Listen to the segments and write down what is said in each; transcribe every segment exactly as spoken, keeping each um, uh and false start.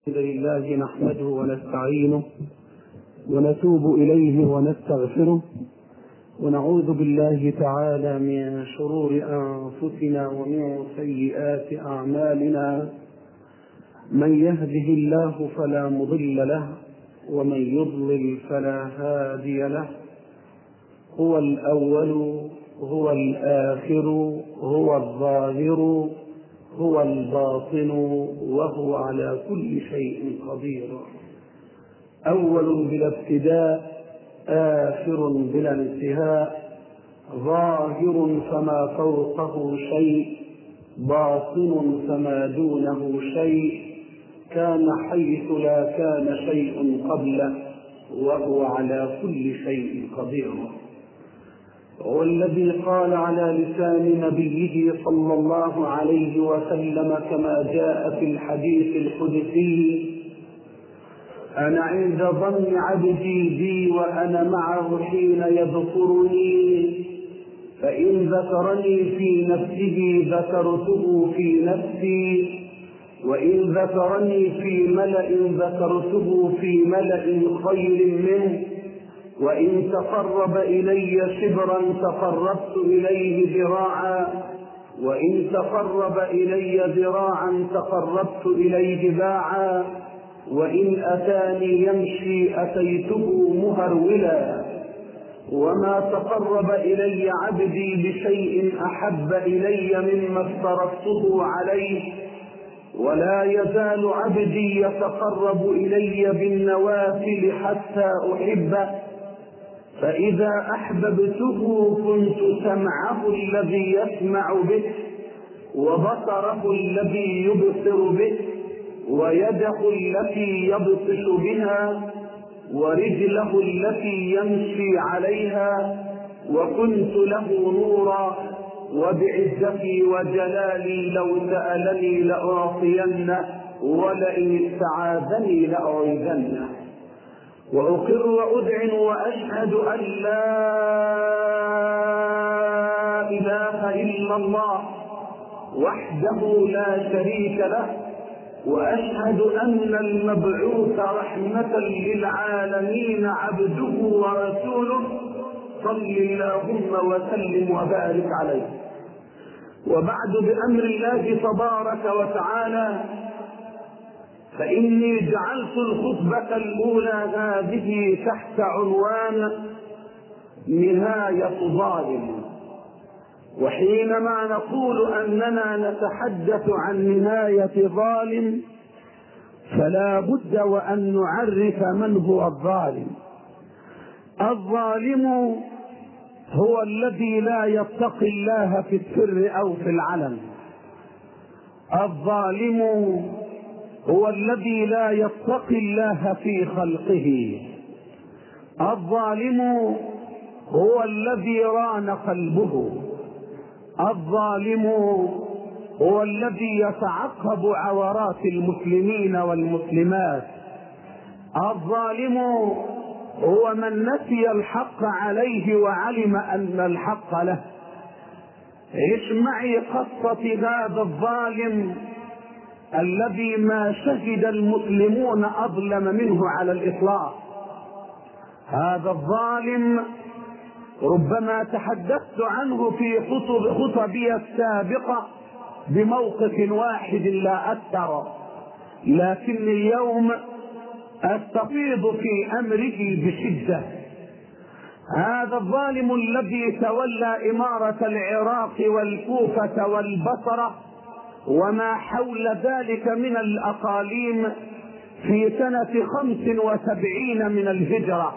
الحمد لله نحمده ونستعينه ونتوب إليه ونستغفره ونعوذ بالله تعالى من شرور أنفسنا ومن سيئات أعمالنا. من يهده الله فلا مضل له ومن يضلل فلا هادي له. هو الأول هو الآخر هو الظاهر هو الباطن وهو على كل شيء قدير. أول بلا ابتداء آخر بلا انتهاء، ظاهر فما فوقه شيء باطن فما دونه شيء، كان حيث لا كان شيء قبله وهو على كل شيء قدير. هو الذي قال على لسان نبيه صلى الله عليه وسلم كما جاء في الحديث القدسي: أنا عند ظن عبدي بي وأنا معه حين يذكرني، فإن ذكرني في نفسه ذكرته في نفسي، وإن ذكرني في ملأ ذكرته في ملأ خير منه، وإن تقرب إلي شبرا تقربت إليه ذراعا، وإن تقرب إلي ذراعا تقربت إليه باعا، وإن أتاني يمشي أتيته مهرولا. وما تقرب إلي عبدي بشيء أحب إلي مما افترضته عليه، ولا يزال عبدي يتقرب إلي بالنوافل حتى أحبه، فإذا أحببته كنت سمعه الذي يسمع به، وبصره الذي يبصر به، ويده التي يبطش بها، ورجله التي يمشي عليها، وكنت له نورا، وبعزتي وجلالي لو سألني لأعطينه، ولئن استعاذني لأعيذنه. وأقر وأذعن وأشهد أن لا إله إلا الله وحده لا شريك له، وأشهد أن المبعوث رحمة للعالمين عبده ورسوله صل اللهم وسلم وبارك عليه. وبعد، بأمر الله تبارك وتعالى، فإني جعلت الخطبة الأولى هذه تحت عنوان نهاية ظالم. وحينما نقول أننا نتحدث عن نهاية ظالم فلا بد وأن نعرف من هو الظالم. الظالم هو الذي لا يتقي الله في السر أو في العلن. الظالم هو الذي لا يتقي الله في خلقه. الظالم هو الذي ران قلبه. الظالم هو الذي يتعقب عورات المسلمين والمسلمات. الظالم هو من نسي الحق عليه وعلم أن الحق له. عش معي قصة هذا الظالم الذي ما شهد المسلمون أظلم منه على الإطلاق. هذا الظالم ربما تحدثت عنه في خطب خطبي السابقة بموقف واحد لا أكثر، لكن اليوم أستفيض في أمره بشدة. هذا الظالم الذي تولى إمارة العراق والكوفة والبصرة وما حول ذلك من الأقاليم في سنة خمس وسبعين من الهجرة،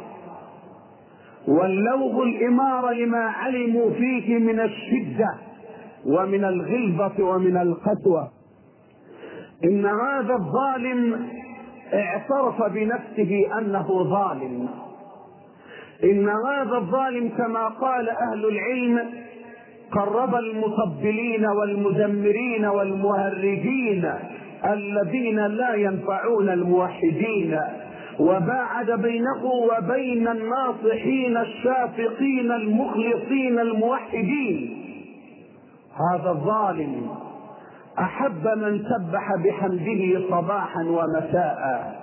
ولوه الإمارة لما علموا فيه من الشدة ومن الغلظة ومن القسوة. إن هذا الظالم اعترف بنفسه أنه ظالم. إن هذا الظالم كما قال أهل العلم قرب المطبلين والمزمرين والمهرجين الذين لا ينفعون الموحدين، وباعد بينه وبين الناصحين الشافقين المخلصين الموحدين. هذا الظالم أحب من سبح بحمده صباحا ومساء،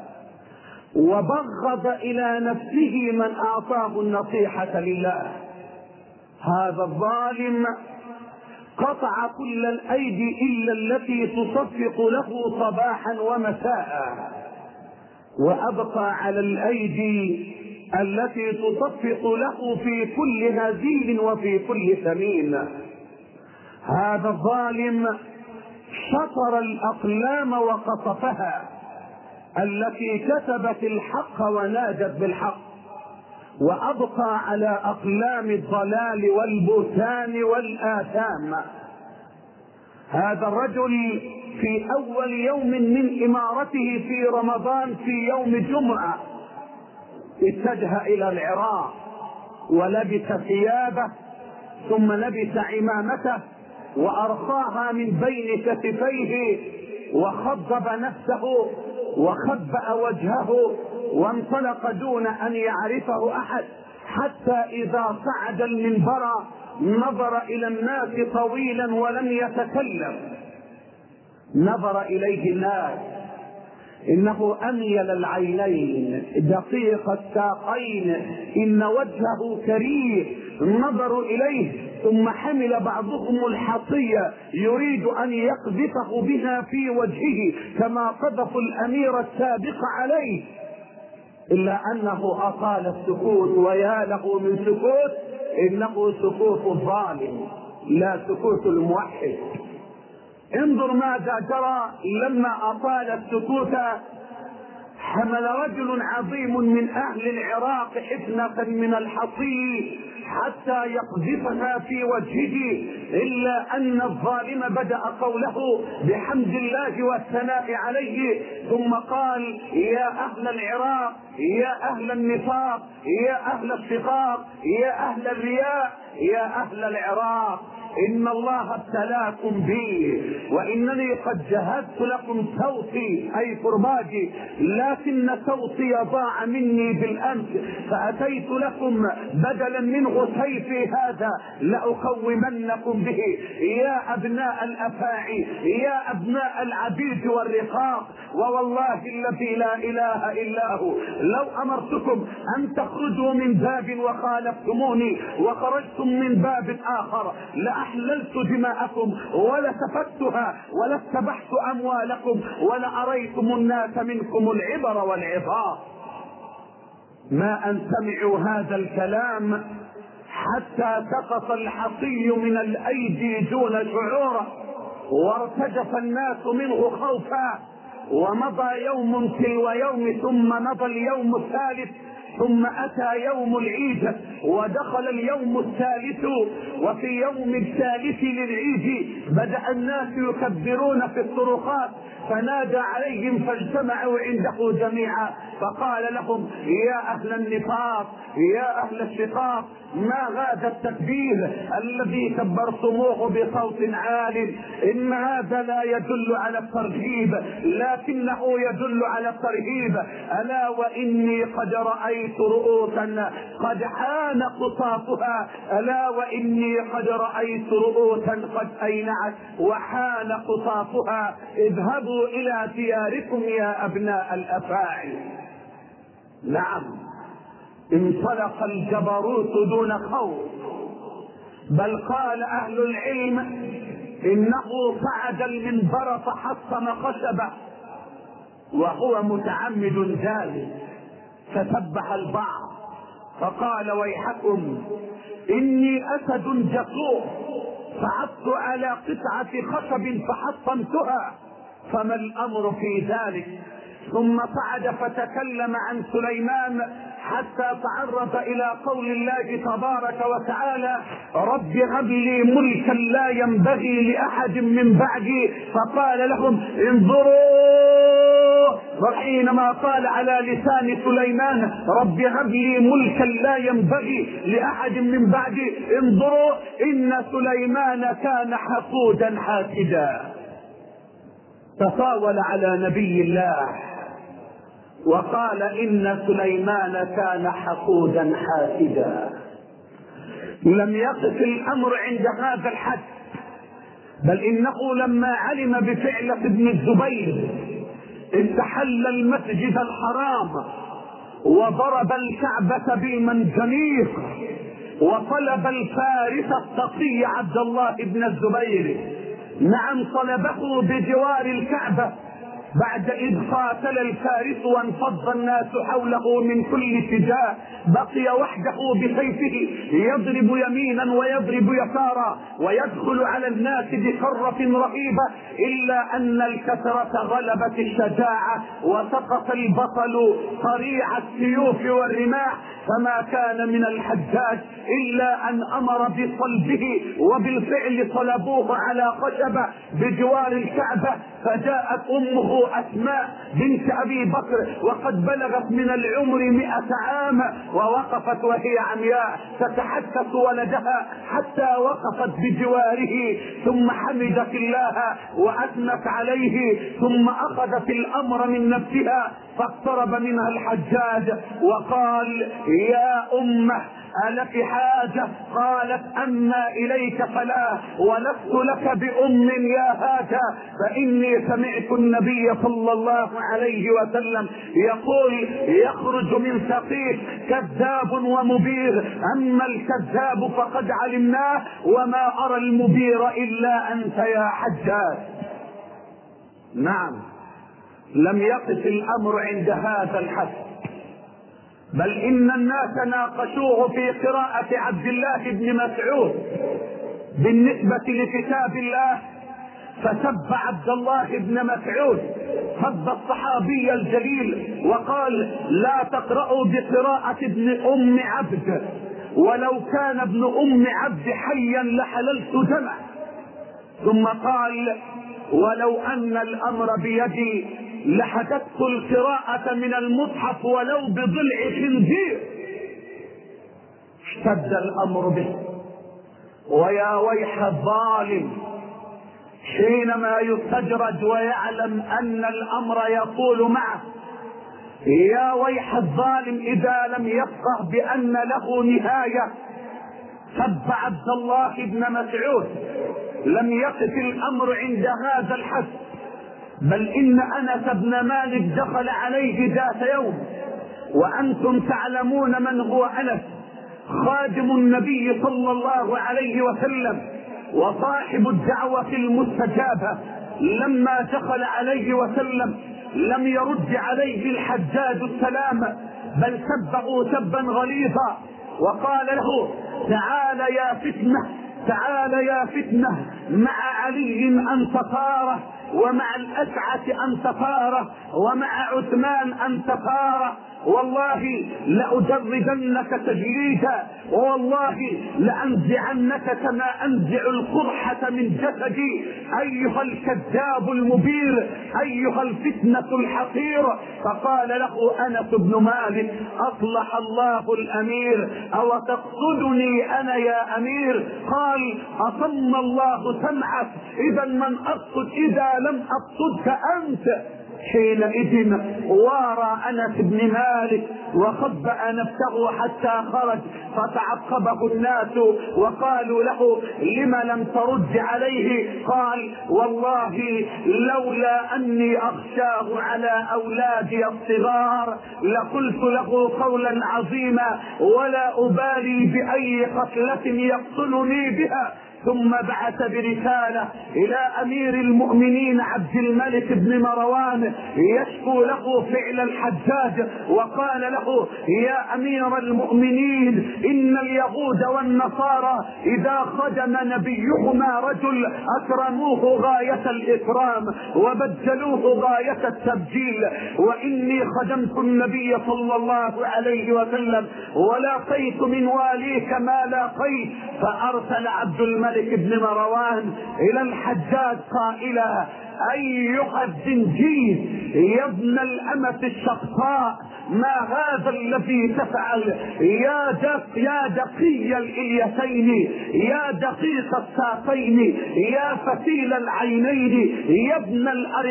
وبغض إلى نفسه من أعطاه النصيحة لله. هذا الظالم قطع كل الأيدي إلا التي تصفق له صباحا ومساء، وأبقى على الأيدي التي تصفق له في كل هزيل وفي كل ثمين. هذا الظالم شطر الأقلام وقصفها التي كتبت الحق ونادت بالحق، وأبقى على أقلام الضلال والبهتان والآثام. هذا الرجل في أول يوم من إمارته في رمضان في يوم جمعة اتجه إلى العراق ولبس ثيابه، ثم لبس عمامته وأرخاها من بين كتفيه وخضب نفسه وخبأ وجهه وانطلق دون أن يعرفه أحد، حتى إذا صعد المنبر نظر إلى الناس طويلا ولم يتكلم. نظر إليه الناس، إنه أميل العينين دقيق الساقين، إن وجهه كريه. نظروا إليه ثم حمل بعضهم الحصية يريد أن يقذفه بها في وجهه كما قذفوا الأمير السابق عليه، إلا أنه أطال السكوت، ويا له من سكوت، إنه سكوت الظالم لا سكوت الموحد. انظر ماذا جرى لما أطال السكوت. حمل رجل عظيم من أهل العراق حفنة من الحصي حتى يقذفها في وجهه، إلا أن الظالم بدأ قوله بحمد الله والثناء عليه، ثم قال: يا أهل العراق، يا أهل النفاق، يا أهل الشقاق، يا أهل الرياء، يا أهل العراق، إن الله ابتلاكم بي، وإنني قد جهزت لكم صوتي أي كرباجي، لكن صوتي ضاع مني بالأمس، فأتيت لكم بدلا منه سيفي هذا لأقومنكم به. يا أبناء الأفاعي، يا أبناء العبيد والرقاق، ووالله الذي لا إله إلا هو لو أمرتكم أن تخرجوا من باب وخالفتموني وخرجتم من باب آخر لأحللت دماءكم ولسفكتها ولاتبعت أموالكم ولأريتم الناس منكم العبر والعظات. ما أن سمعوا هذا الكلام حتى سقط الحصي من الأيدي دون شعور، وارتجف الناس منه خوفا. ومضى يوم تلو يوم، ثم مضى اليوم الثالث، ثم أتى يوم العيد، ودخل اليوم الثالث. وفي يوم الثالث للعيد بدأ الناس يكبرون في الطرقات، فنادى عليهم فاجتمعوا عنده جميعا، فقال لهم: يا أهل النفاق، يا أهل الشقاق، ما هذا التكبير الذي كبرتموه بصوت عال؟ إن هذا لا يدل على الترهيب، لكنه يدل على الترهيب. ألا وإني قد رأيت رؤوسا قد حان قصافها، ألا وإني قد رأيت رؤوسا قد أينعت وحان قصافها. اذهبوا إلى دياركم يا أبناء الأفاعي. نعم، انطلق الجبروت دون خوف، بل قال أهل العلم إنه صعد المنبر فحطم خشبه وهو متعمد ذلك، فسبح البعض فقال: ويحكم، إني أسد جسور صعدت على قطعة خشب فحطمتها، فما الأمر في ذلك؟ ثم صعد فتكلم عن سليمان حتى تعرض إلى قول الله تبارك وتعالى: رب هب لي ملكا لا ينبغي لأحد من بعدي. فقال لهم: انظروا، وحينما قال على لسان سليمان: رب هب لي ملكا لا ينبغي لأحد من بعدي، انظروا إن سليمان كان حقودا حاسدا. تطاول على نبي الله وقال: إن سليمان كان حقودا حاسدا. لم يقف الأمر عند هذا الحد، بل إنه لما علم بفعلة ابن الزبير استحل المسجد الحرام وضرب الكعبة بالمنجنيق وطلب الفارس التقي عبد الله بن الزبير، نعم طلبه بجوار الكعبة بعد إذ قاتل الفارس وانفض الناس حوله من كل اتجاه، بقي وحده بسيفه يضرب يمينا ويضرب يسارا ويدخل على الناس بكرة رهيبة، إلا أن الكثرة غلبت الشجاعة وسقط البطل صريع السيوف والرماح، فما كان من الحجاج إلا أن أمر بصلبه، وبالفعل صلبوه على خشبة بجوار الكعبة. فجاءت أمه أسماء بنت أبي بكر وقد بلغت من العمر مئة عام، ووقفت وهي عمياء تتحدث ولدها حتى وقفت بجواره، ثم حمدت الله وأثنت عليه، ثم أخذت الأمر من نفسها، فاقترب منها الحجاج وقال: يا أمه ألك حاجة؟ قالت: أما إليك فلا، ولست لك بأم يا هذا، فإني سمعت النبي صلى الله عليه وسلم يقول: يخرج من ثقيف كذاب ومبير، أما الكذاب فقد علمناه، وما أرى المبير إلا أنت يا حجاج. نعم، لم يقف الأمر عند هذا الحد، بل إن الناس ناقشوه في قراءة عبد الله بن مسعود بالنسبة لكتاب الله، فسب عبد الله بن مسعود سب الصحابي الجليل وقال: لا تقرأوا بقراءة ابن أم عبد، ولو كان ابن أم عبد حيا لحللت دمه. ثم قال: ولو أن الأمر بيدي لحدثت القراءة من المصحف ولو بضلع خنزير. اشتد الأمر به، ويا ويح الظالم حينما يستجرد ويعلم أن الأمر يطول معه، يا ويح الظالم إذا لم يفقه بأن له نهاية. سب عبد الله بن مسعود، لم يقف الأمر عند هذا الحد، بل إن أنس بن مالك دخل عليه ذات يوم، وأنتم تعلمون من هو أنس، خادم النبي صلى الله عليه وسلم وصاحب الدعوة المستجابة. لما دخل عليه وسلم لم يرد عليه الحجاج السلام، بل سبه سبا غليظا وقال له: تعال يا فتنة، تعال يا فتنة، مع علي أنت طاره، ومع الأسعة أنت طاره، ومع عثمان أنت طاره، والله لأجردنك تجريدا، والله لأنزعنك كما أنزع القرحة من جسدي، أيها الكذاب المبير، أيها الفتنة الحقير. فقال له أنس بن مالك: أصلح الله الأمير، أو تقصدني أنا يا أمير؟ قال: أصم الله سمعك، إذا من أقصد إذا لم أقصدك أنت. حينئذ وارى أنس بن مالك وخبأ نفسه حتى خرج، فتعقبه الناس وقالوا له: لم لم ترد عليه؟ قال: والله لولا أني أخشاه على أولادي الصغار لقلت له قولا عظيما، ولا أبالي بأي قتلة يقتلني بها. ثم بعث برسالة إلى أمير المؤمنين عبد الملك بن مروان يشكو له فعل الحجاج، وقال له: يا أمير المؤمنين، إن اليهود والنصارى إذا خدم نبيهما رجل أكرموه غاية الإكرام وبجلوه غاية التبجيل، وإني خدمت النبي صلى الله عليه وسلم ولاقيت من واليك ما لاقيت. فأرسل عبد الملك ابن مروان إلى الحجاج قائلا: أيها الزنجي يا ابن الأمة الشقطاء، ما هذا الذي تفعل؟ يا دق يا دقي الإليتين، يا دقيق الساقين، يا فتيل العينين، يا ابن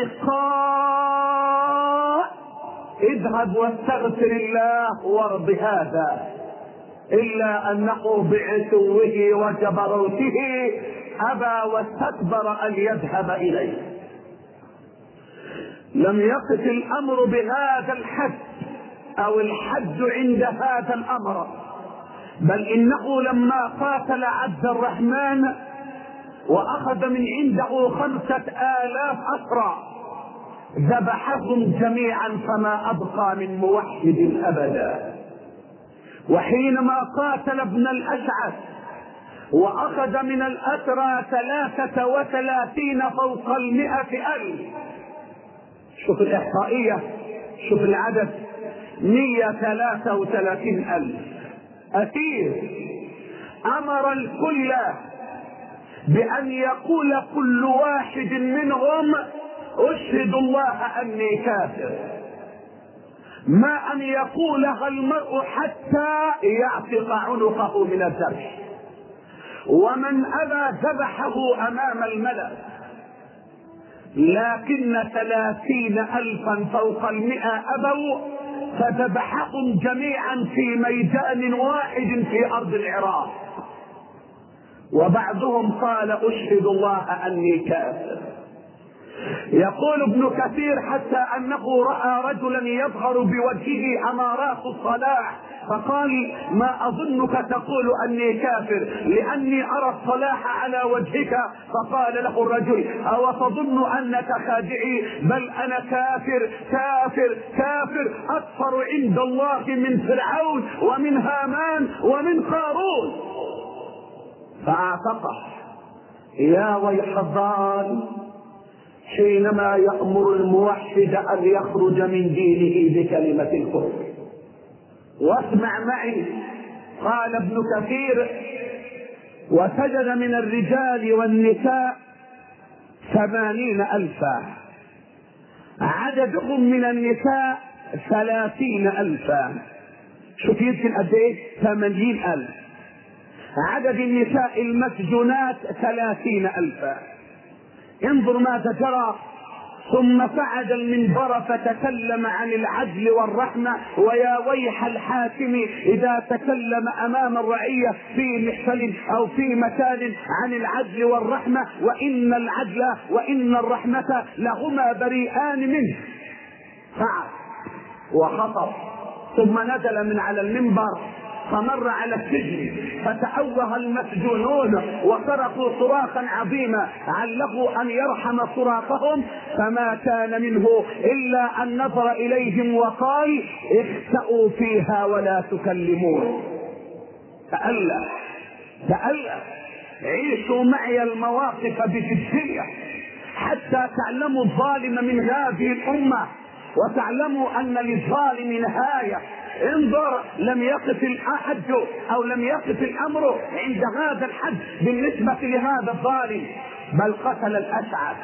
الأرقاء، اذهب واستغفر الله وارض هذا. إلا أنه بعتوه وجبروته أبى واستكبر أن يذهب إليه. لم يقف الأمر بهذا الحد أو الحد عند هذا الأمر، بل إنه لما قاتل عبد الرحمن وأخذ من عنده خمسة آلاف أسرى ذبحهم جميعا فما أبقى من موحد أبدا. وحينما قاتل ابن الأشعث وأخذ من الأسرى ثلاثة وثلاثين فوق المئة ألف، شوف الإحصائية، شوف العدد، مئة ثلاثة وثلاثين ألف أسير. أمر الكل بأن يقول كل واحد منهم أشهد الله أني كافر، ما أن يقولها المرء حتى يعتق عنقه من الذبح. ومن أبى ذبحه أمام الملأ، لكن ثلاثين ألفا فوق المئة أبوا فذبحهم جميعا في ميدان واحد في أرض العراق. وبعضهم قال أشهد الله أني كافر. يقول ابن كثير حتى أنه رأى رجلا يظهر بوجهه أمارات الصلاح فقال ما أظنك تقول أني كافر لأني أرى الصلاح على وجهك. فقال له الرجل أو تظن أنك خادعي؟ بل أنا كافر كافر كافر أكثر عند الله من فرعون ومن هامان ومن قارون. فاعتقه. يا ويح الضال حينما يأمر الموحد أن يخرج من دينه بكلمة الكفر. واسمع معي، قال ابن كثير وسجد من الرجال والنساء ثمانين ألفا، عددهم من النساء ثلاثين ألفا. شوف يمكن قد ايه؟ ثمانين ألف. عدد النساء المسجونات ثلاثين ألفا. انظر ماذا جرى. ثم صعد المنبر فتكلم عن العدل والرحمة. ويا ويح الحاكم إذا تكلم أمام الرعية في محفل أو في مكان عن العدل والرحمة، وإن العدل وإن الرحمة لهما بريئان منه. فعل وخطب ثم نزل من على المنبر فمر على السجن فتأوه المسجونون وصرخوا صراخا عظيما عله أن يرحم صراخهم، فما كان منه إلا أن نظر إليهم وقال اخسأوا فيها ولا تكلمون. تألى تألى عيشوا معي المواقف بجدية حتى تعلموا الظالم من هذه الأمة وتعلموا أن للظالم نهاية. انظر، لم يقف الحد او لم يقف الامر عند هذا الحد بالنسبة لهذا الظالم، بل قتل الاشعث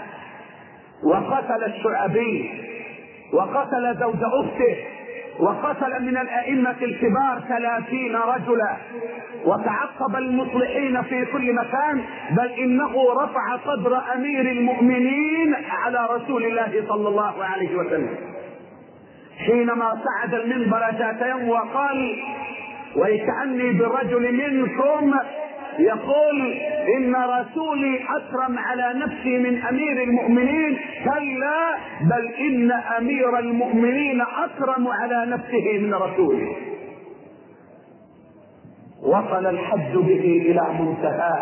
وقتل الشعبي وقتل زوج اخته وقتل من الائمة الكبار ثلاثين رجلا وتعقب المصلحين في كل مكان، بل انه رفع قدر امير المؤمنين على رسول الله صلى الله عليه وسلم حينما صعد المنبر ذات يوم وقال ويكأني بالرجل منكم يقول إن رسولي أكرم على نفسي من أمير المؤمنين، كلا بل إن أمير المؤمنين أكرم على نفسه من رسوله. وصل الحد به إلى منتهاه،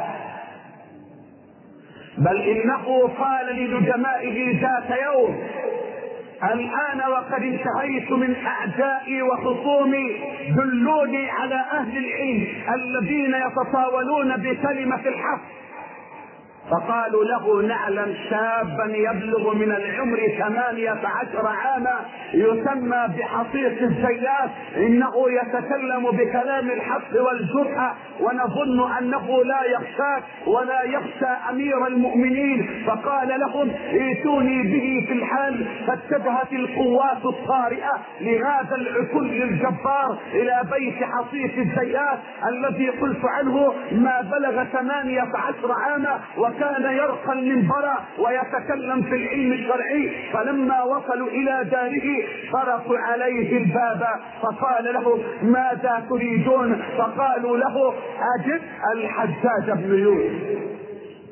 بل إنه قال لنجمائه ذات يوم الآن وقد انتهيت من أعدائي وخصومي، دلوني على أهل العلم الذين يتطاولون بكلمة الحق. فقالوا له نعلم شابا يبلغ من العمر ثمانية عشر عاما يسمى بحصيص الزيات، إنه يتكلم بكلام الحق والجرأة ونظن أنه لا يخشاك ولا يخشى أمير المؤمنين. فقال لهم ائتوني به في الحال. فاتجهت القوات الطارئة لهذا العتل الجبار إلى بيت حصيص الزيات الذي قلت عنه ما بلغ ثمانية عشر عاما وكان يرقى المنبر ويتكلم في العلم الشرعي. فلما وصلوا إلى داره طرقوا عليه الباب فقال له ماذا تريدون؟ فقالوا له أجد الحجاج بن يوسف.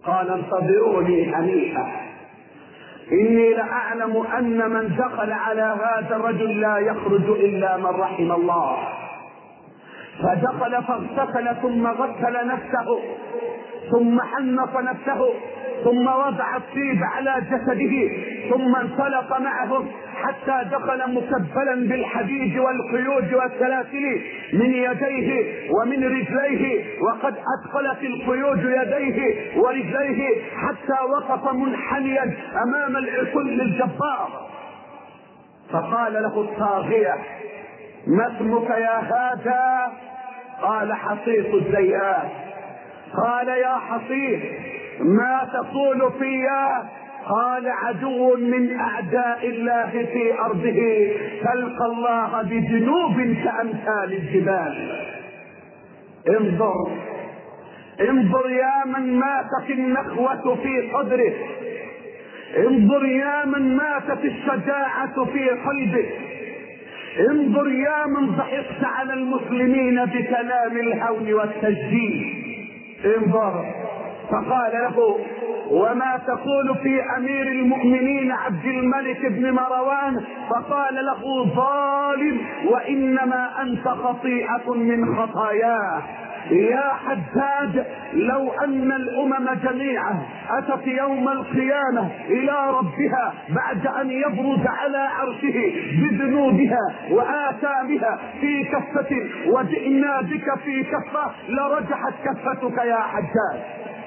قال انتظروني هنيئا، إني لأعلم أن من دخل على هذا الرجل لا يخرج إلا من رحم الله. فدخل فاغتسل ثم غسل نفسه ثم حنط نفسه ثم وضع الطيب على جسده ثم انطلق معهم حتى دخل مكبلا بالحديد والقيود والسلاسل من يديه ومن رجليه، وقد أدخلت القيود يديه ورجليه حتى وقف منحنيا أمام العسل الجبار. فقال له الطاغية: ما اسمك يا هذا؟ قال: حصيف الزيات. قال: يا حصيف ما تقول فيا؟ قال: عدو من أعداء الله في أرضه تلقى الله بجنوب كأمثال الجبال. انظر انظر يا من ماتت النخوة في صدره، انظر يا من ماتت الشجاعة في قلبه، انظر يا من ضحكت على المسلمين بكلام الهون والتجديد. انظر. فقال له: وما تقول في أمير المؤمنين عبد الملك بن مروان؟ فقال له: ظالم، وإنما أنت خطيئة من خطاياه. يا حداد، لو أن الأمم جميعا أتت يوم القيامة إلى ربها بعد أن يبرز على عرشه بذنوبها وآثامها في كفة وجئنا بك في كفة لرجحت كفتك يا حداد.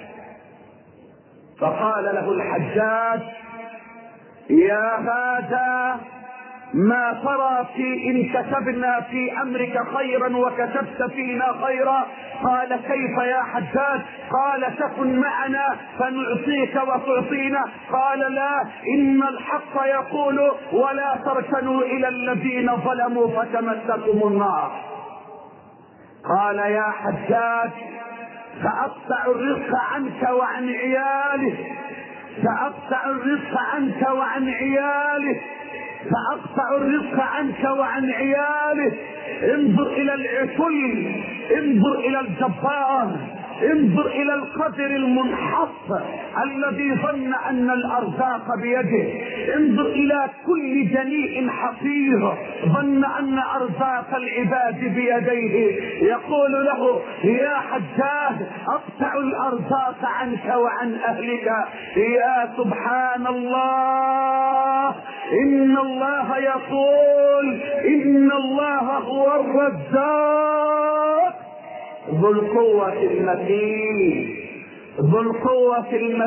فقال له الحجاج: يا هذا، ما ترى في إن كتبنا في أمرك خيرا وكتبت فينا خيرا؟ قال: كيف يا حجاج؟ قال: تكن معنا فنعطيك وتعطينا. قال: لا، إن الحق يقول: ولا تركنوا إلى الذين ظلموا فتمسكم النار. قال: يا حجاج، سأقطع الرزق عنك وعن عيالك، سأقطع الرزق عنك وعن عيالك، سأقطع الرزق عنك وعن عياله. انظر إلى العسل، انظر إلى الجبار، انظر إلى القدر المنحط الذي ظن أن الأرزاق بيده، انظر إلى كل جنيء حقير ظن أن أرزاق العباد بيديه. يقول له: يا حجاج، أقطع الأرزاق عنك وعن أهلك. يا سبحان الله، إن الله يقول: إن الله هو الرزاق ذو القوة المتين، ذو القوة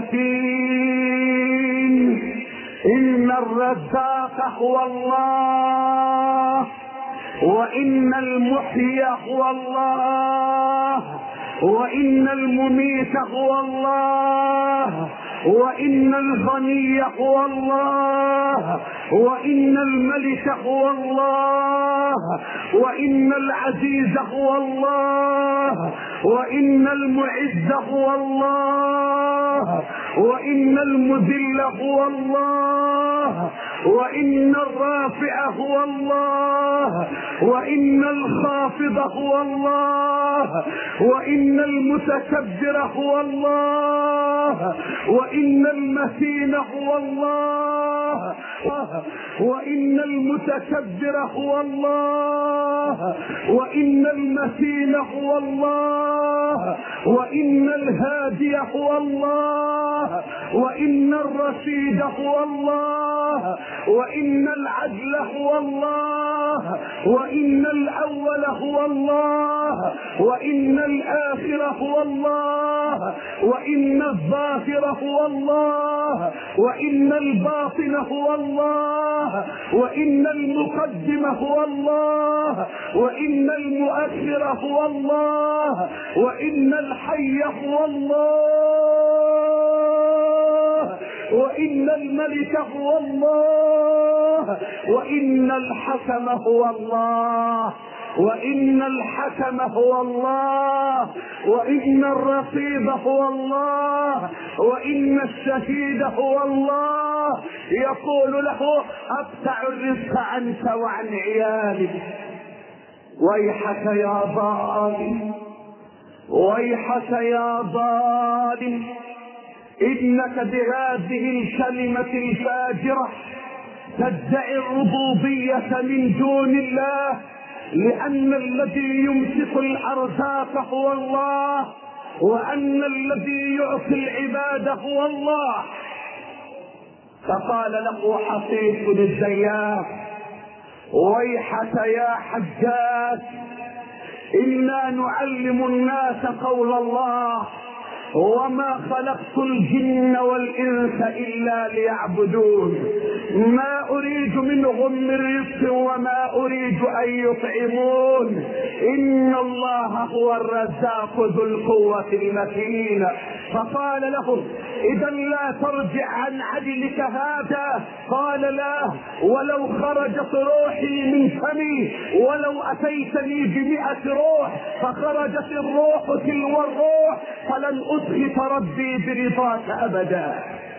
المتين. إن الرزاق هو الله، وإن المحيي هو الله، وإن المميت هو الله، وإن الغني هو الله، وإن الملك هو الله، وإن العزيز هو الله، وإن المعز هو الله، وإن المذل هو الله، وإن الرافع هو الله، وإن الخافض هو الله، وإن المتكبر هو الله، وإن المتين هو الله، وإن المتكبر هو الله، وإن المتين هو الله، وإن الهادي هو الله، وإن الرشيد هو الله، وإن العدل هو الله، وإن الأول هو الله، وإن الآخر هو الله، وإن الظاهر هو الله، وإن الباطن هو الله، وإن المقدم هو الله، وإن المؤخر هو الله، وإن الحي هو الله، وإن الملك هو الله، وإن الحكم هو الله، وإن الحكم هو الله، وإن الرقيب هو الله، وإن الشهيد هو الله. يقول له: أقطع الرزق عنك وعن عيالك. ويحك يا ظالم، ويحك يا ظالم، إنك بهذه الكلمة الفاجرة تدعي الربوبية من دون الله، لأن الذي يمسك الأرزاق هو الله، وأن الذي يعطي العباد هو الله. فقال له حصيف الزيات: ويحك يا حجاج، إنا نعلم الناس قول الله، وما خلقت الجن والإنس إلا ليعبدون، ما أريد منهم من رزق وما أريد أن يطعمون، إن الله هو الرزاق ذو القوة المتين. فقال لهم: إذا لا ترجع عن عدلك هذا. قال: لا، ولو خرجت روحي من فمي، ولو أتيتني بمئة روح فخرجت الروح تلو الروح فلن أسخط ربي برضاك أبدا.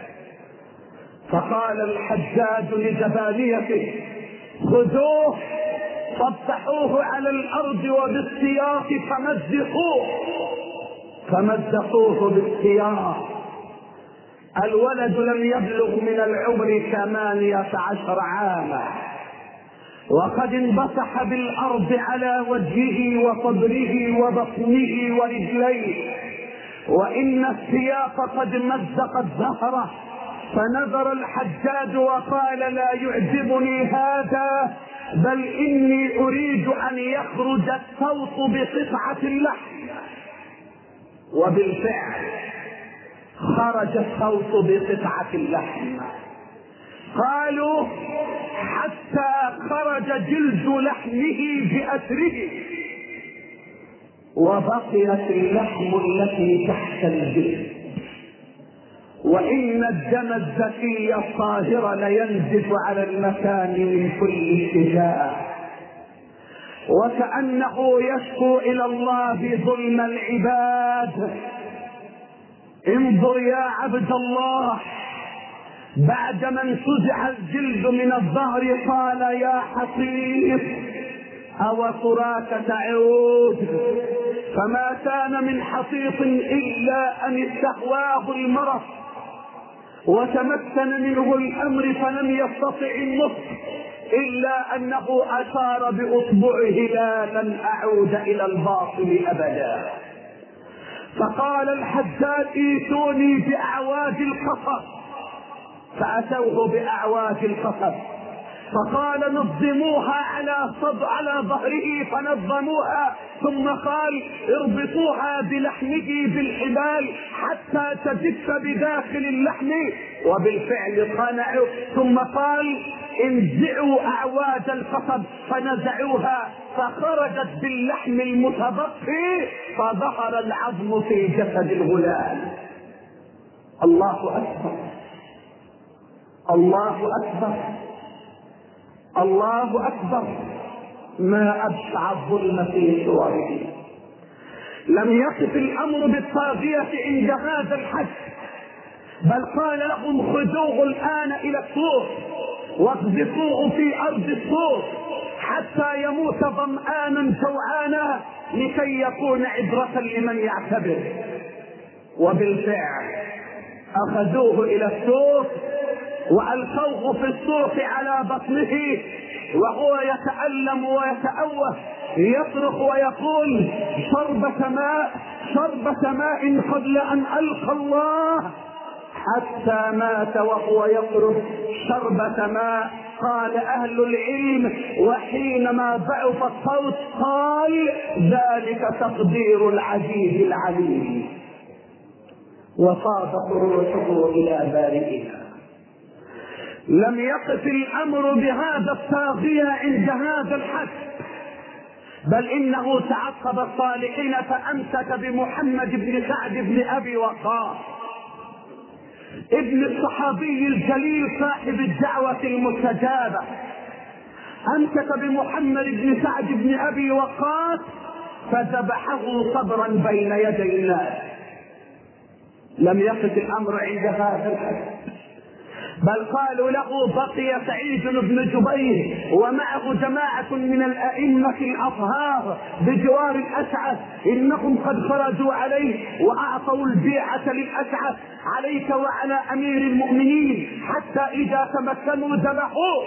فقال الحجاج لزبانيته: خذوه فافتحوه على الأرض وبالسياط فمزقوه. فمزقوه بالسياط. الولد لم يبلغ من العمر ثمانية عشر عاما، وقد انبطح بالأرض على وجهه وصدره وبطنه ورجليه، وإن السياط قد مزقت ظهره. فنظر الحجاج وقال: لا يعجبني هذا، بل إني أريد أن يخرج الصوت بقطعة اللحم. وبالفعل خرج الصوت بقطعة اللحم. قالوا: حتى خرج جلد لحمه بأسره، وبقيت اللحم التي تحت الجلد. وإن الدم الزكي الطاهر لينزف على المكان من كل اتجاه، وكأنه يشكو إلى الله ظلم العباد. انظر يا عبد الله، بعدما انتزع الجلد من الظهر قال: يا حصيف، أو تراك تعود؟ فما كان من حصيف إلا أن استهواه المرض وتمكن منه الأمر، فلم يستطع النطق إلا أنه أشار بأصبعه: لا، لن أعود إلى الباطل أبدا. فقال الحجاج: ائتوني بأعواد القصب. فأتوه بأعواد القصب، فقال: نظموها على صد على ظهره، فنظموها، ثم قال: اربطوها بلحمه بالحبال حتى تدف بداخل اللحم. وبالفعل قنعوا. ثم قال: انزعوا أعواد القصب، فنزعوها، فخرجت باللحم المتبقي، فظهر العظم في جسد الغلام. الله أكبر، الله أكبر، الله أكبر. ما أبشع الظلم في صوره. لم يقف الأمر بالطاغية عند هذا الحد، بل قال لهم: خذوه الآن إلى السوق واقذفوه في أرض السوق حتى يموت ظمآنا جوعانا، لكي يكون عبرة لمن يعتبر. وبالفعل أخذوه إلى السوق وألقوه في السوق على بطنه، وهو يتألم ويتأوه، يصرخ ويقول: شربة ماء، شربة ماء قبل أن ألقى الله، حتى مات وهو يصرخ: شربة ماء. قال أهل العلم: وحينما ضعف الصوت قال: ذلك تقدير العزيز العليم. وصادت روحه إلى بارئها. لم يقف الأمر بهذا الطاغية عند هذا الحد، بل إنه تعقب الصالحين، فأمسك بمحمد بن سعد بن أبي وقاص ابن الصحابي الجليل صاحب الدعوة المستجابة. أمسك بمحمد بن سعد بن أبي وقاص فذبحه صبرا بين يدي الناس. لم يقف الأمر عند هذا الحد، بل قالوا له بقي سعيد بن جبير ومعه جماعة من الأئمة الأطهار بجوار الأشعث، إنهم قد خرجوا عليه وأعطوا البيعة للأشعث عليك وعلى أمير المؤمنين حتى إذا تمكنوا ذبحوه.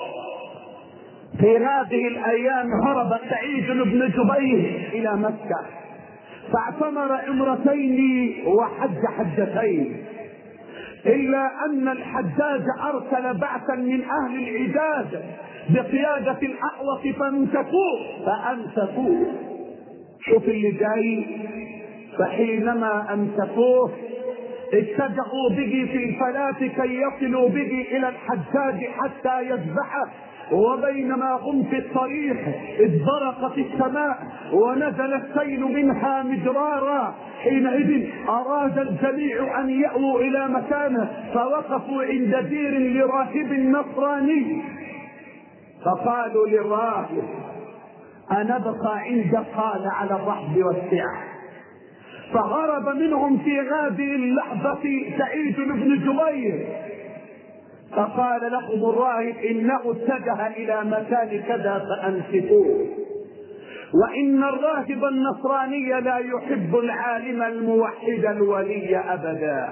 في هذه الأيام هرب سعيد بن جبير إلى مكة فاعتمر عمرتين وحج حجتين، إلا أن الحجاج أرسل بعثا من أهل العداد بقيادة الأعوص فامسكوه فأمسكوه. شوف اللي جاي. فحينما أمسكوه اتجهوا به في الفلاة كي يصلوا به إلى الحجاج حتى يذبحه، وبينما هم في الطريق إذ برقت السماء ونزل السيل منها مجرارا. حينئذ أراد الجميع أن يأووا إلى مكانه فوقفوا عند دير لراهب نصراني، فقالوا للراهب أنبقى عندك؟ قال على الرحب والسعة. فهرب منهم في هذه اللحظة سعيد بن جبير، فقال لهم الراهب إنه اتجه إلى مكان كذا فأمسكوه، وإن الراهب النصراني لا يحب العالم الموحد الولي أبدا،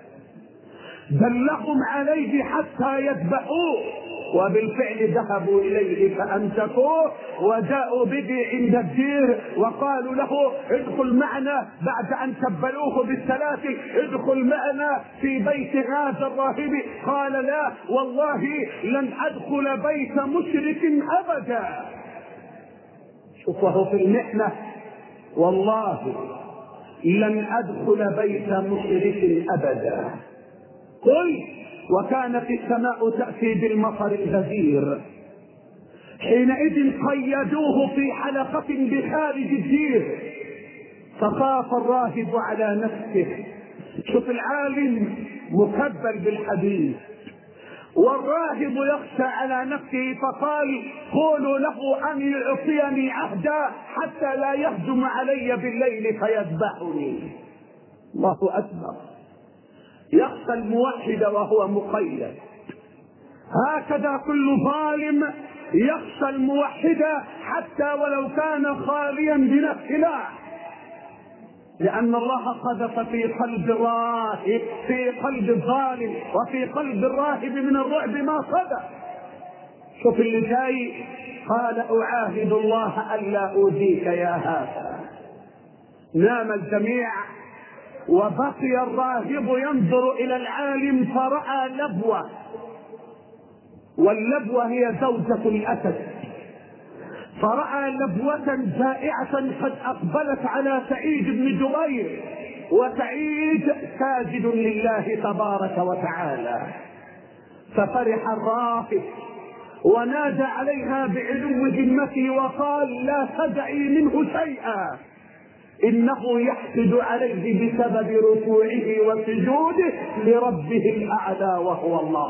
دلهم عليه حتى يذبحوه. وبالفعل ذهبوا إليه فأمسكوه وجاءوا به عند الدير وقالوا له ادخل معنا، بعد أن كبلوه بالسلاسل ادخل معنا في بيت هذا الراهب. قال لا والله لن أدخل بيت مشرك أبدا. شوفه في المحنة، والله لن أدخل بيت مشرك أبدا. قل وكانت السماء تأتي بالمطر الغزير. حينئذ قيدوه في حلقة بخارج الدير، فخاف الراهب على نفسه. شوف العالم مكبل بالحديث والراهب يخشى على نفسه، فقال قولوا له أن يعطيني عهدا حتى لا يهجم علي بالليل فيذبحني. الله أكبر. يخشى الموحد وهو مقيد. هكذا كل ظالم يخشى الموحد حتى ولو كان خاليا من السلاح، لأن الله قذف في قلب الراهب في قلب الظالم وفي قلب الراهب من الرعب ما قذف. شوف اللي جاي. قال أعاهد الله ألا أوذيك يا هذا. نام الجميع وبقي الراهب ينظر إلى العالم فرأى لبوة، واللبوة هي زوجة الأسد، فرأى لبوة جائعة قد أقبلت على سعيد بن جبير، وسعيد ساجد لله تبارك وتعالى. ففرح الراهب ونادى عليها بعلو ذمته وقال لا تدعي منه شيئا، إنه يحسد عليه بسبب ركوعه وسجوده لربه الأعلى وهو الله.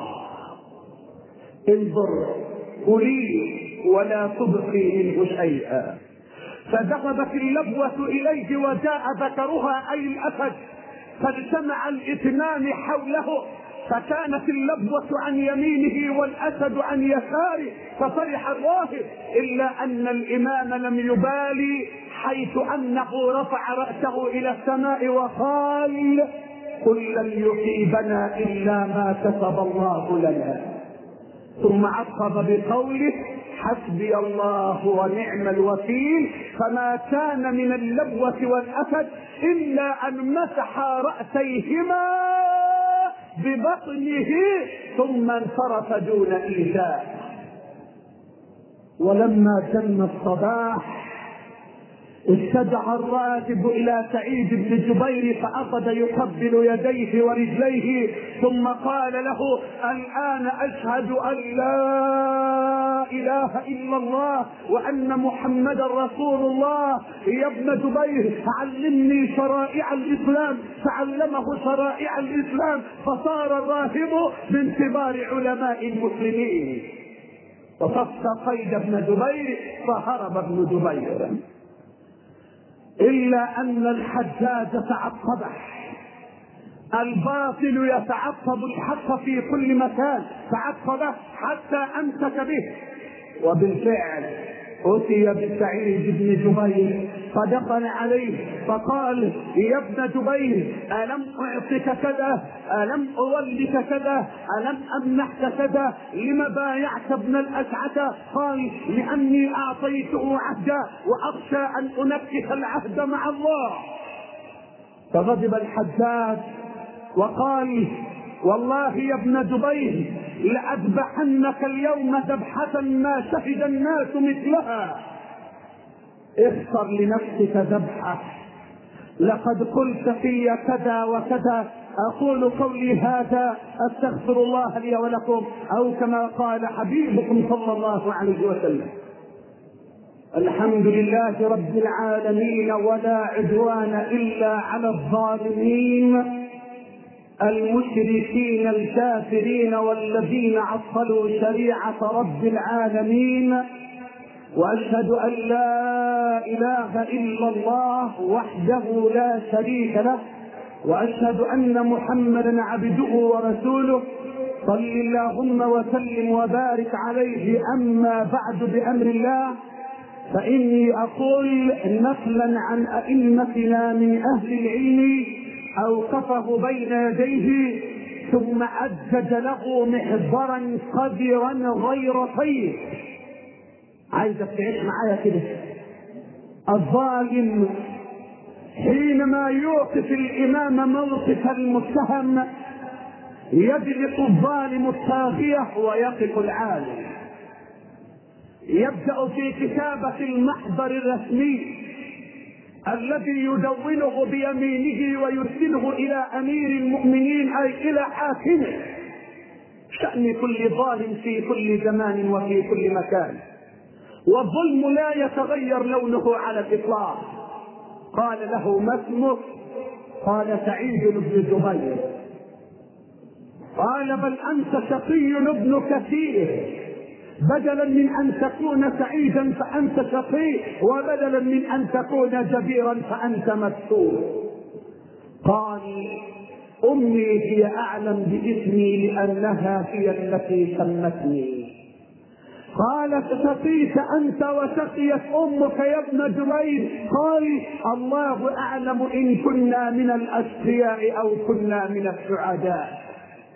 انظر قليل ولا تبقي منه شيئا. فذهبت اللبوة إليه وجاء ذكرها أي الأسد، فاجتمع الاثنان حوله، فكانت اللبوة عن يمينه والأسد عن يساره، ففرح الراهب. إلا أن الإمام لم يبالي، حيث أنه رفع رأسه إلى السماء وقال قل لن يصيبنا إلا ما كتب الله لنا، ثم عقب بقوله حسبي الله ونعم الوكيل. فما كان من اللبوة والأسد إلا أن مسح رأسيهما ببطنه ثم انصرف دون إيذاء. ولما جن الصباح استدعى الراكب إلى سعيد بن جبير فأخذ يقبل يديه ورجليه، ثم قال له الآن أشهد أن لا إله إلا الله وأن محمد رسول الله. يا ابن جبير علمني شرائع الإسلام، فعلمه شرائع الإسلام، فصار الراهب من كبار علماء المسلمين. وفك قيد ابن جبير فهرب ابن جبير. إلا أن الحجاج تعقبه الباطل يتعقب الحق في كل مكان، تعقبه حتى أمسك به. وبالفعل أتي بسعيد بن جبير فدخل عليه فقال: يا ابن جبير، ألم أعطك كذا؟ ألم أولك كذا؟ ألم أمنحك كذا؟ لم بايعت ابن الأشعث؟ قال: لأني أعطيته عهدا وأخشى أن أنكث العهد مع الله. فغضب الحجاج وقال: والله يا ابن جبير لأذبحنك اليوم ذبحة ما شهد الناس مثلها. اختر لنفسك ذبحة، لقد قلت في كذا وكذا. أقول قولي هذا، أستغفر الله لي ولكم، أو كما قال حبيبكم صلى الله عليه وسلم. الحمد لله رب العالمين، ولا عدوان إلا على الظالمين المشركين الكافرين والذين عطلوا شريعة رب العالمين. وأشهد أن لا إله إلا الله وحده لا شريك له، وأشهد أن محمدا عبده ورسوله. صل اللهم وسلم وبارك عليه. أما بعد، بأمر الله، فإني أقول نقلا عن أئمتنا من أهل العلم أوقفه بين يديه ثم أجد له محضرا قدرا غير طيب. عايزك تعيش معايا كده. الظالم حينما يوقف الإمام موقف المتهم يدلق الظالم الطاغية ويقف العالم. يبدأ في كتابة المحضر الرسمي الذي يدونه بيمينه ويرسله إلى أمير المؤمنين، أي إلى حاكمه، شأن كل ظالم في كل زمان وفي كل مكان. والظلم لا يتغير لونه على الإطلاق. قال له: ما اسمك؟ قال: سعيد بن جبير. قال: بل أنت شقي ابن كثير، بدلا من أن تكون سعيدا فأنت شقي، وبدلا من أن تكون جبيرا فأنت مكسور. قال: أمي هي أعلم باسمي لأنها هي التي سمتني. قال: شقيت أنت وشقيت أمك يا ابن جبير. قال: الله أعلم إن كنا من الأشقياء أو كنا من السعداء.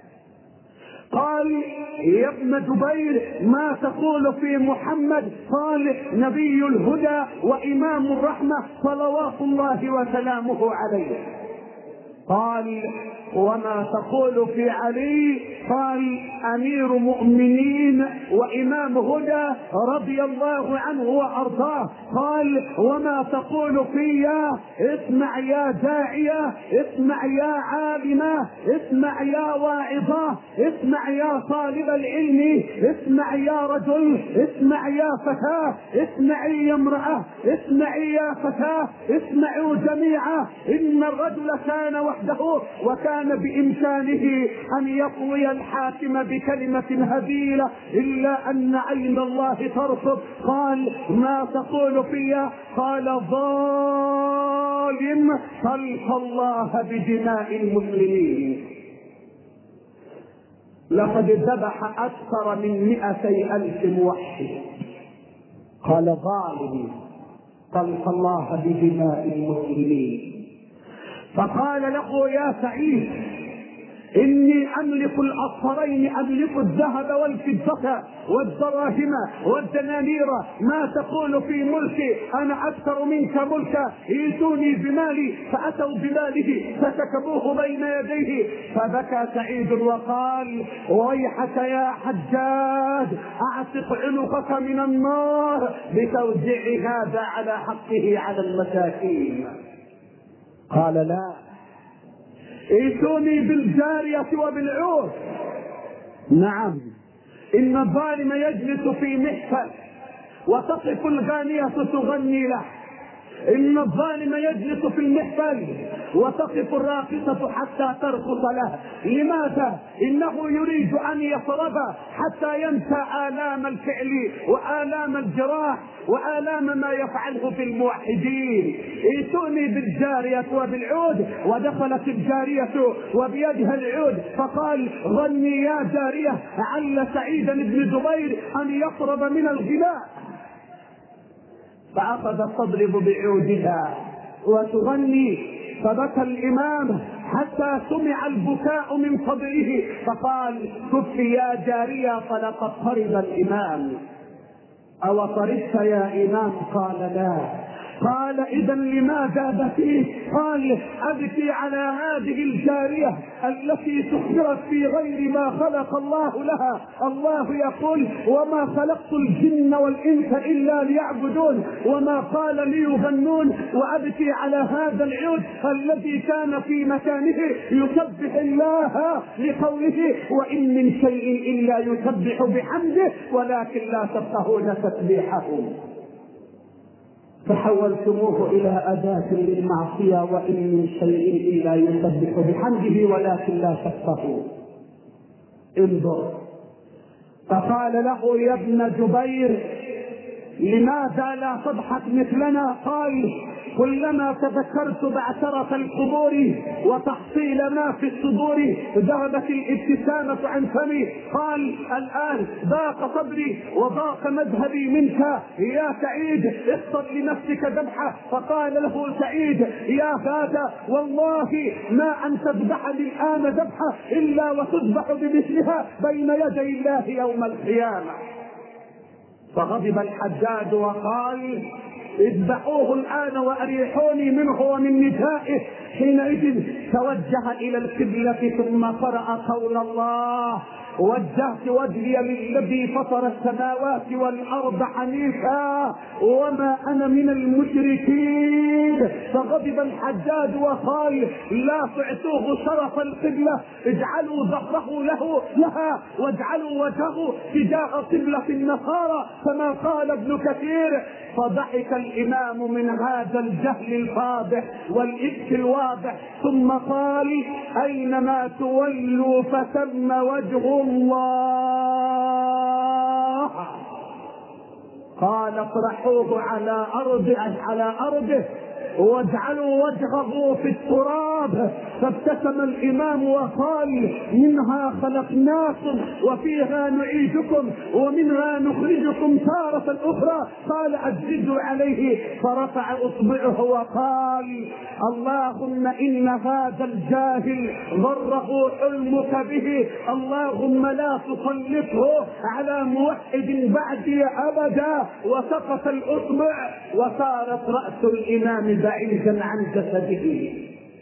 قال: يا ابن جبير، ما تقول في محمد؟ قال: نبي الهدى وإمام الرحمة صلوات الله وسلامه عليه. قال: وما تقول في علي؟ قال: أمير مؤمنين وإمام هدى رضي الله عنه وأرضاه. قال: وما تقول في؟ يا اسمع يا داعية، اسمع يا عالمة، اسمع يا واعظة، اسمع يا طالب العلم، اسمع يا رجل، اسمع يا فتاة، اسمعي يا امرأة، اسمعي يا فتاة، اسمعوا جميعا. إن الرجل كان وحده وكان بإمكانه أن يطوي الحاكم بكلمة هزيلة، إلا أن عين الله ترصد. قال: ما تقول فيها؟ قال: ظالم خلق الله بدماء المسلمين، لقد ذبح أكثر من مئتي ألف موحد. قال: ظالم خلق الله بدماء المسلمين. فقال له: يا سعيد، إني أملك الأصفرين، أملك الذهب والفضة والدراهم والدنانير. ما تقول في ملكي؟ أنا أكثر منك ملكا، ائتوني بمالي. فأتوا بماله فسكبوه بين يديه، فبكى سعيد وقال: ويحك يا حجاج، أعتق عنقك من النار بتوزيع هذا على حقه على المساكين. قال: لا، ائتوني بالجارية وبالعود. نعم، إن الظالم يجلس في محفل وتقف الغانية تغني له، إن الظالم يجلس في المحفل وتقف الراقصة حتى ترقص له. لماذا؟ إنه يريد أن يصرف حتى ينسى آلام الفعل وآلام الجراح وآلام ما يفعله في الموحدين. ائتوني بالجارية وبالعود، ودخلت الجارية وبيدها العود فقال ظني يا جارية عل سعيد بن جبير أن يقرب من الغناء، فأخذت تضرب بعودها وتغني، فبكى الإمام حتى سمع البكاء من صدره فقال كفي يا جارية فلقد طرب الإمام. أو طربت يا إمام؟ قال لا. قال إذا لماذا بكيت؟ قال أبكي على هذه الجارية التي سخرت في غير ما خلق الله لها. الله يقول وما خلقت الجن والإنس إلا ليعبدون، وما قال ليغنون. وأبكي على هذا العود الذي كان في مكانه يسبح الله لقوله وإن من شيء إلا يسبح بحمده ولكن لا تفقهون تسبيحهم. فحولتموه إلى أداة للمعصية وإن من شيء إلا يسبح بحمده ولكن لا تفقهون. انظر، فقال له يا ابن جبير لماذا لا تضحك مثلنا؟ قال كلما تذكرت بعثرة القبور وتحصيل ما في الصدور ذهبت الابتسامة عن فمي. قال الآن ضاق صدري وضاق مذهبي منك يا سعيد، اختر لنفسك ذبحة. فقال له سعيد يا هذا والله ما أن تذبحني الآن ذبحة إلا وتذبح بمثلها بين يدي الله يوم القيامة. فغضب الحجاج وقال اذبحوه الآن وأريحوني منه ومن ندائه. حينئذ توجه إلى القبلة ثم قرأ قول الله وجهت وجهي للذي فطر السماوات والأرض حنيفا وما أنا من المشركين. فغضب الحجاج وقال لا تعطوه شرف القبلة، اجعلوا ظهره له لها واجعلوا وجهه تجاه قبلة النصارى كما قال ابن كثير. فضحك الإمام من هذا الجهل الفاضح والإفك الواضح ثم قال أينما تولوا فثم وجه الله. قال اطرحوه على أرضه على أرضه واجعلوا وجهه في التراب. فابتسم الإمام وقال منها خلقناكم وفيها نعيدكم ومنها نخرجكم تارة أخرى. قال أجدوا عليه، فرفع أصبعه وقال اللهم إن هذا الجاهل ضره حلمك به، اللهم لا تسلطه على موحد بعدي أبدا. وسقط الأصبع وصارت رأس الإمام بعيدا عن جسده.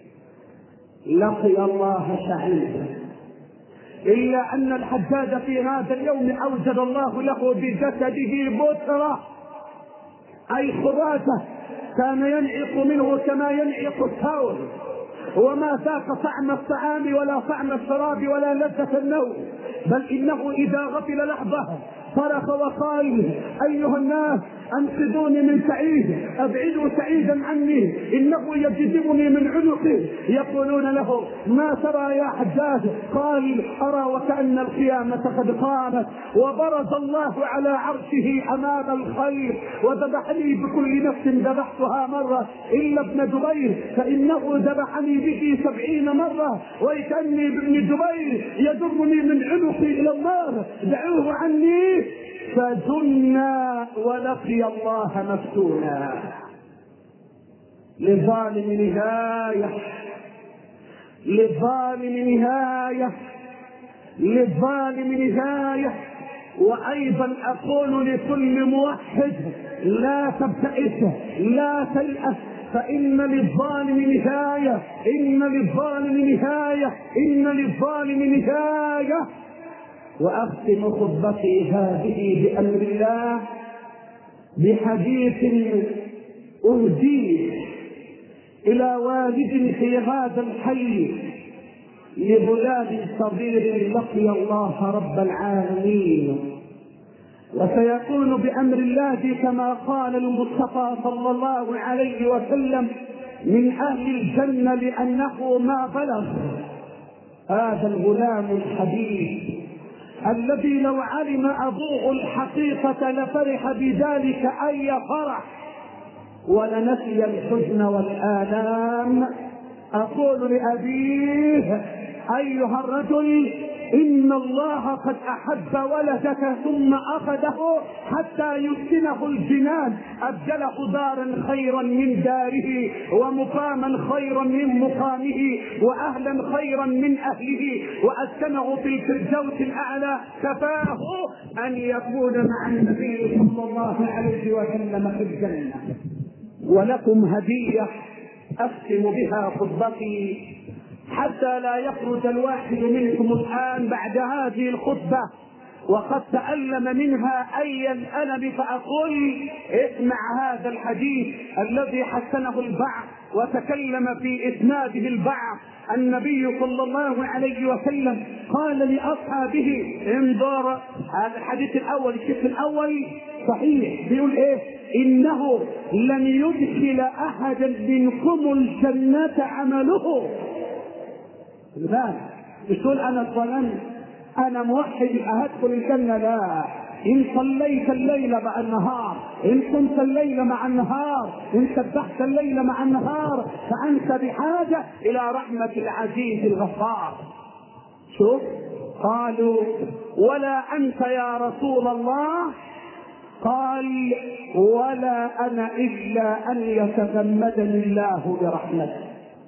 لقي الله سعيدا. إلا أن الحجاج في هذا اليوم أوجد الله له بجسده بترة أي خراجة كان ينعق منه كما ينعق الثور، وما ذاق طعم الطعام ولا طعم الشراب ولا لذة النوم، بل إنه إذا غفل لحظة صرخ وقال أيها الناس أنقذوني من سعيد، أبعدوا سعيدا عني إنه يجذبني من عنقه. يقولون له ما ترى يا حجاج؟ قال أرى وكأن القيامة قد قامت وبرز الله على عرشه أمام الخير وذبحني بكل نفس ذبحتها مرة إلا ابن جبير فإنه ذبحني به سبعين مرة ويكأني بابن جبير يجرني من عنقي إلى النار. دعوه عني. فجنا ولقي الله مفتونا. للظالم نهاية، للظالم نهاية، للظالم نهاية. وأيضا أقول لكل موحد لا تبتئس لا تيأس، فإن للظالم نهاية، إن للظالم نهاية، إن للظالم نهاية. وأختم خطبتي هذه بأمر الله بحديث أهديه إلى والد في هذا الحي لغلام صغير لقي الله رب العالمين. وسيكون بأمر الله كما قال المصطفى صلى الله عليه وسلم من أهل الجنة لأنه ما بلغ هذا الغلام الحبيب الذي لو علم أبوه الحقيقة لفرح بذلك أي فرح ولنسي الحزن والآلام. أقول لأبيه أيها الرجل إن الله قد أحب ولدك ثم أخذه حتى يسكنه الجنان، أبدله دارا خيرا من داره ومقاما خيرا من مقامه وأهلا خيرا من أهله وأسكنه في الفردوس الأعلى. كفاه أن يكون مع النبي صلى الله عليه وسلم في الجنة. ولكم هدية أختم بها خطبتي حتى لا يخرج الواحد منكم الآن بعد هذه الخطبة وقد تألم منها أي الألم، فأقول اسمع هذا الحديث الذي حسنه البعض وتكلم في إسناده البعض. النبي صلى الله عليه وسلم قال لأصحابه انظر هذا الحديث الأول الشق الأول صحيح بيقول إيه؟ إنه لن يدخل أحدا منكم الجنة عمله. لا مش تقول أنا ظلمت أنا موحد أدخل الجنة، لا. إن صليت الليل مع النهار، إن قمت الليل مع النهار، إن سبحت الليل مع النهار، فأنت بحاجة إلى رحمة العزيز الغفار. شوف قالوا ولا أنت يا رسول الله؟ قال ولا أنا إلا أن يتغمدني الله برحمته.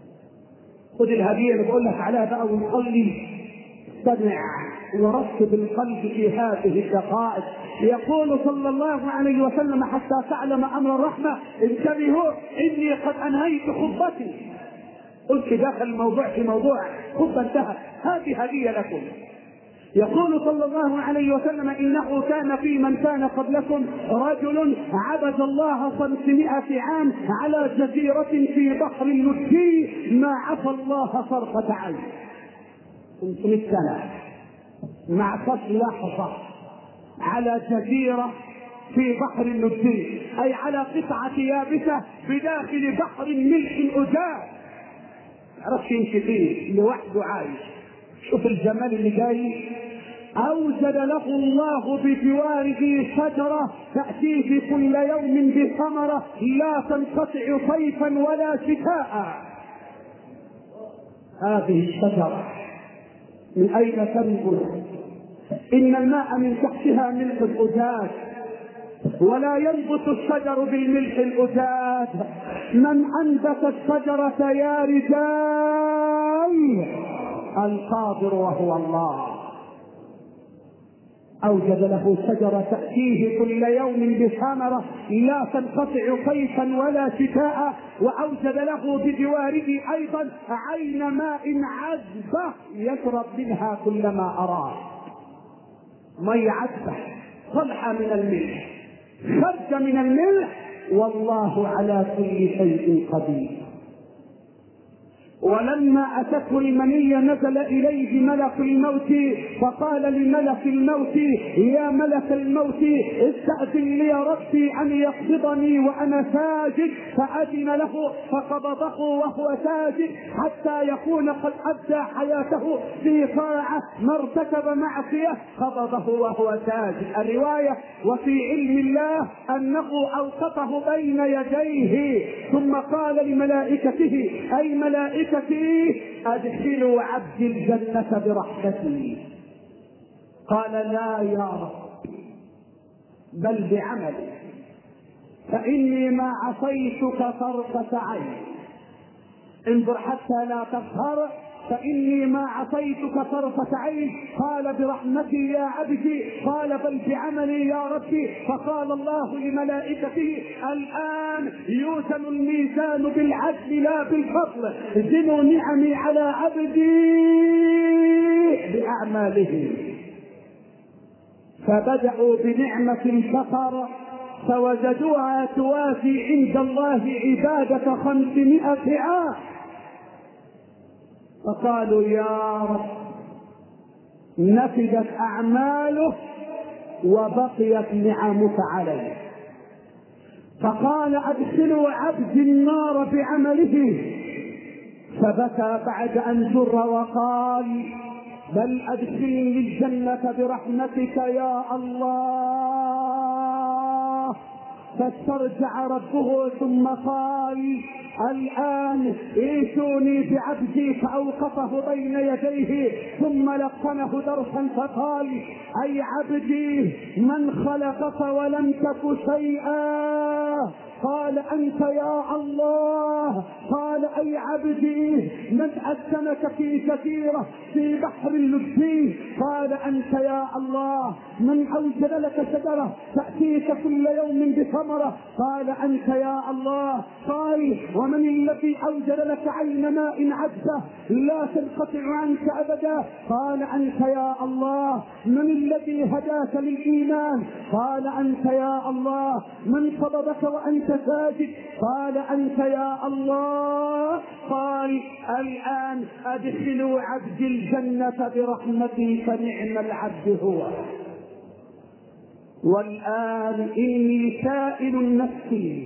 خذ الهدية اللي بقول لك عليها بقى ونصلي. استمع وركب القلب في هذه الدقائق. يقول صلى الله عليه وسلم حتى تعلم أمر الرحمة انتبهوا إني قد أنهيت خطبتي. قلت دخل الموضوع في موضوع خطبة انتهت، هذه هدية لكم. يقول صلى الله عليه وسلم إنه كان في من كان قبلكم رجل عبد الله خمسمائة عام على جزيرة في بحر اللجي ما عفى الله طرفة عين. خمسمائة سنة مع فصل لحظة على جزيرة في بحر اللجي، أي على قطعة يابسة بداخل بحر ملح أجاج عرفش يمشي فيه لوحده عايش. شوف الجمال اللي جاي. أوجد له الله بجواره شجرة تأتي في كل يوم بثمرة لا تنقطع صيفا ولا شتاء. هذه الشجرة من أين تنبت؟ إن الماء من تحتها ملح الأجاج ولا ينبت الشجر بالملح الأجاج. من أنبت الشجرة يا رجال؟ القادر وهو الله. أوجد له شجرة تأتيه كل يوم بثمرة لا تنقطع صيفا ولا شتاء، وأوجد له بجواره أيضا عين ماء عذبة يشرب منها كلما أراد. مي عذبة طلحة من الملح خرج من الملح، والله على كل شيء قدير. ولما أتته المنية نزل إليه ملك الموت فقال لملك الموت يا ملك الموت استأذن لي ربي أن يقبضني وأنا ساجد، فأذن له فقبضه وهو ساجد حتى يكون قد أبدى حياته في طاعة ما ارتكب معصية، قبضه وهو ساجد. الرواية وفي علم الله أنه أوقفه بين يديه ثم قال لملائكته أي ملائكة أدخلوا عبد الجنة برحمتي. قال لا يا رب بل بعملي، فإني ما عصيتك طرفة عين. انظر حتى لا تسهر، فإني ما عصيتك طرفة عين. قال برحمتي يا عبدي، قال بل بعملي يا ربي. فقال الله لملائكته الآن يوزن الميزان بالعدل لا بالفضل، زنوا نعمي على عبدي بأعماله. فبدأوا بنعمة شكر فوجدوها توافي عند الله عبادة خمسمائة عام. فقالوا يا رب نفدت أعماله وبقيت نعمك عليه. فقال أدخلوا عبدي النار بعمله، فبكى بعد أن جر وقال بل أدخلني الجنة برحمتك يا الله. فاسترجع ربه ثم قال الآن ايتوني بعبدي، فأوقفه بين يديه ثم لقنه درسا فقال أي عبدي من خلقك ولم تك شيئا؟ قال أنت يا الله. قال أي عبدي من أسكنك في جزيرة في بحر اللجي؟ قال أنت يا الله. من أوجد لك شجرة تأتيك كل يوم بثمرة؟ قال أنت يا الله. قال ومن الذي أوجد لك عين ماء عذبة لا تنقطع عنك أبدا؟ قال أنت يا الله. من الذي هداك للإيمان؟ قال أنت يا الله. من صببك وأنت ساجد؟ قال أنت يا الله. قال الآن أدخلوا عبدي الجنة برحمتي فنعم العبد هو. والآن إني سائل نفسي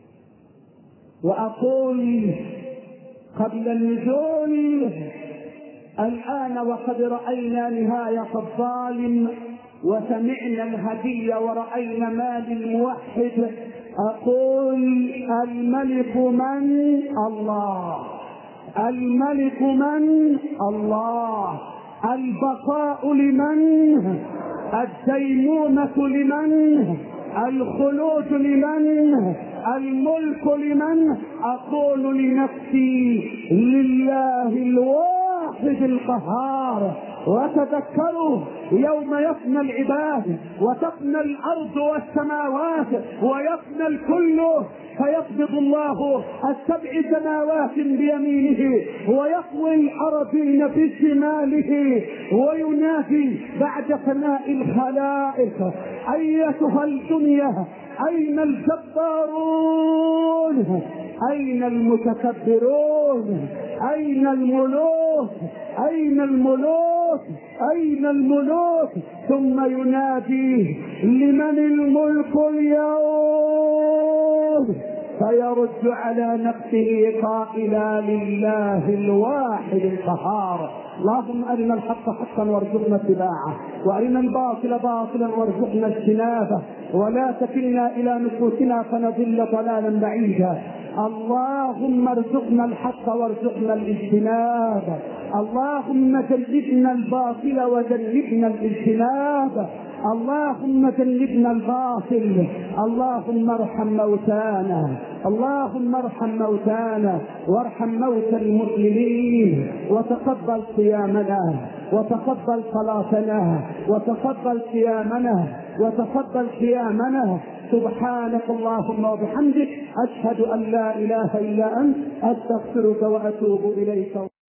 وأقول قبل النزول الآن وقد رأينا نهاية الظالم وسمعنا الهدية ورأينا مال الموحد، أقول الملك من؟ الله. الملك من؟ الله. البقاء لمن؟ الديمومة لمن؟ الخلود لمن؟ الملك لمن؟ أقول لنفسي لله الواحد القهار. وتذكروا يوم يفنى العباد وتفنى الأرض والسماوات ويفنى الكل، فيقبض الله السبع سماوات بيمينه ويطوي الأرضين بشماله وينادي بعد فناء الخلائق أيتها الدنيا أين الجبارون؟ أين المتكبرون؟ أين الملوك؟ أين الملوك؟ أين الملوك؟ ثم ينادي لمن الملك اليوم؟ فيرد على نفسه قائلا لله الواحد القهار. اللهم أرنا الحق حقا وارزقنا اتباعه، وأرنا الباطل باطلا وارزقنا اجتنابه، ولا تكلنا إلى نفوسنا فنضل ضلالا بعيدا. اللهم ارزقنا الحق وارزقنا الاجتناب، اللهم جنبنا الباطل وجنبنا الاجتناب، اللهم جنبنا الباطل. اللهم ارحم موتانا، اللهم ارحم موتانا وارحم موتى المسلمين، وتقبل صيامنا وتقبل صلاتنا وتقبل صيامنا وتقبل قيامنا. سبحانك اللهم وبحمدك أشهد أن لا إله إلا أنت أستغفرك وأتوب إليك.